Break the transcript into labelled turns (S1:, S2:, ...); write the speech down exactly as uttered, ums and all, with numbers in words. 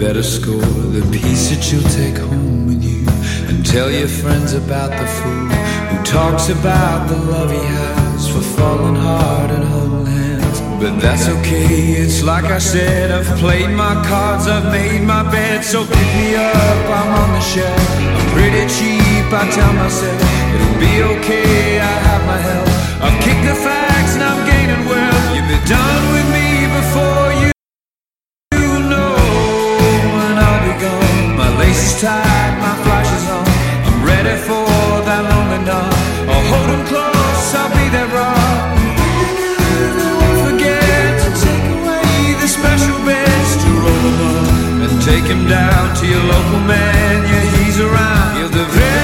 S1: better score the piece that you'll take home with you, and tell your friends about the fool who talks about the love he has for falling hard and holding hands. But that's okay, it's like I said, I've played my cards, I've made my bed. So pick me up, I'm on the shelf, I'm pretty cheap, I tell myself it'll be okay, I have my help. I've kicked the facts and I'm gaining wealth. You'll be done with me before you know when I'll be gone. My lace is tied, my flash is on, I'm ready for that lonely dawn. I'll hold them close, I'll be there raw. Don't forget to take away the special beds to roll them up and take him down to your local man. Yeah, he's around. You're the very